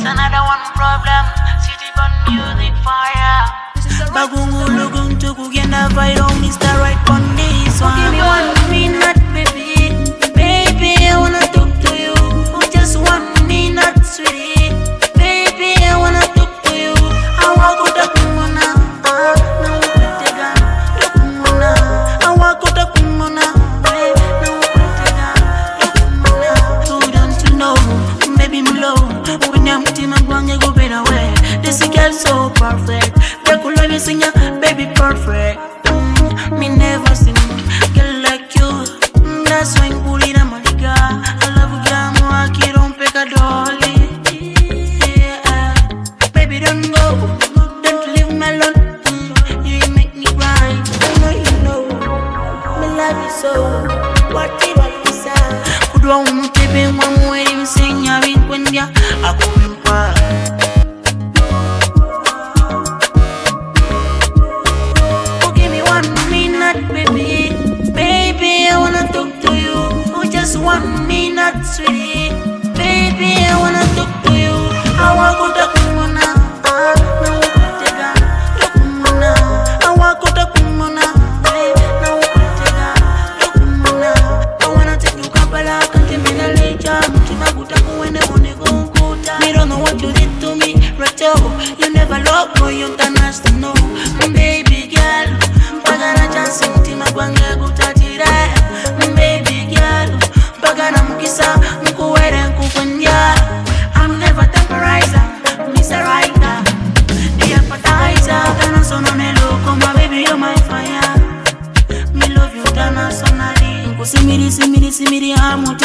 another one problem. City Bun music fire. Bagungulu guntu kugenda viral, Mr. Right on this one. Give me 1 minute, baby. Baby, I wanna talk to you. Just 1 minute, sweetie. Baby, I wanna talk to you. I want to talk to you now. Now we take a talk to you now. I want to talk to you now. Now we take a talk to you now. So don't you know, baby, me low. When I'm with him, I'm going to go better way. This girl so perfect. Baby perfect. Me never seen girl like you. That's why I'm bullied a maliga. I love you, girl, more kid don't pick a dolly. Yeah. Baby don't go, don't leave me alone. You make me cry. I know you know, me love you so. Whatever you say. Could one baby one way you sing ya in when ya I come back. Baby, baby, I wanna talk to you. Oh, just 1 minute, sweetie. Baby, I wanna talk to you. I want to talk to you now. Now we take a talk to you now. I want to talk to you now. Now we take a talk to you now. I wanna take you Kampala, can't give me the later. Mutima when they wanna go kuta. Me don't know what you did to me, Rachel. You never loved me, you don't have to know, baby girl. Bagana chance mtima gwange gutatira. Baby girl, bagana mukisa mkuwere nkukwenya. I'm never temporizer, Mr. Rider, the appetizer. Gana sono neloko, my baby, you're my fire. Me love you internationally. Simiri, simiri, simiri, I'm